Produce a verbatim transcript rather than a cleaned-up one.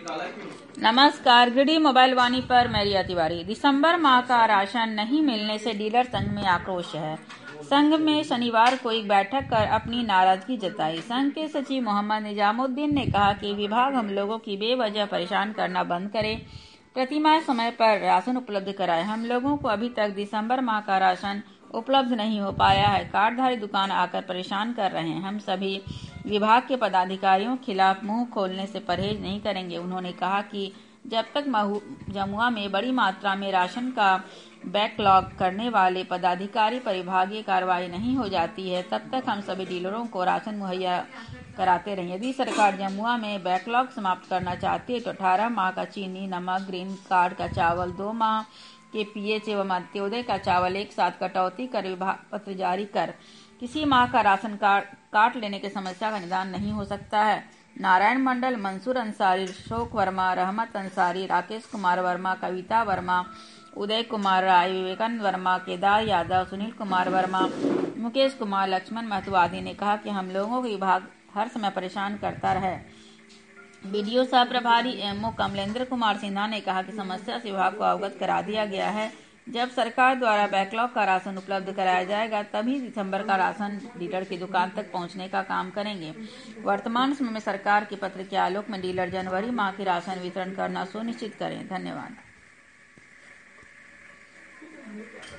नमस्कार, greedy mobile वाणी पर मैं रिया तिवारी। दिसंबर माह का राशन नहीं मिलने से डीलर संघ में आक्रोश है। संघ में शनिवार को एक बैठक कर अपनी नाराजगी जताई। संघ के सचिव मोहम्मद निजामुद्दीन ने कहा कि विभाग हम लोगों की बेवजह परेशान करना बंद करे, प्रतिमाह समय पर राशन उपलब्ध कराए। हम लोगों को अभी तक दिसंबर माह का राशन उपलब्ध नहीं हो पाया है। कार्डधारी दुकान आकर परेशान कर रहे हैं। हम सभी विभाग के पदाधिकारियों के खिलाफ मुंह खोलने से परहेज नहीं करेंगे। उन्होंने कहा कि जब तक जमुआ में बड़ी मात्रा में राशन का बैकलॉग करने वाले पदाधिकारी पर विभागीय कार्रवाई नहीं हो जाती है, तब तक हम सभी डीलरों को राशन मुहैया कराते रहेंगे। यदि सरकार जमुआ में बैकलॉग समाप्त करना चाहती है तो अठारह माह का चीनी, नमक, ग्रीन कार्ड का चावल, दो माह के पीएच एवं अंत्योदय का चावल एक साथ कटौती कर विभाग पत्र जारी कर किसी माह का राशन कार्ड काट लेने की समस्या का निदान नहीं हो सकता है। नारायण मंडल, मंसूर अंसारी, अशोक वर्मा, रहमत अंसारी, राकेश कुमार वर्मा, कविता वर्मा, उदय कुमार राय, विवेकानंद वर्मा, केदार यादव, सुनील कुमार वर्मा, मुकेश कुमार, लक्ष्मण महतो आदि ने कहा कि हम लोगों को विभाग हर समय परेशान करता रहे। बीडीओ सह प्रभारी एमओ कमलेंद्र कुमार सिन्हा ने कहा कि समस्या से विभाग को अवगत करा दिया गया है। जब सरकार द्वारा बैकलॉग का राशन उपलब्ध कराया जाएगा तभी दिसंबर का राशन डीलर की दुकान तक पहुंचने का काम करेंगे। वर्तमान समय में सरकार के पत्र के आलोक में डीलर जनवरी माह की राशन वितरण करना सुनिश्चित करें। धन्यवाद।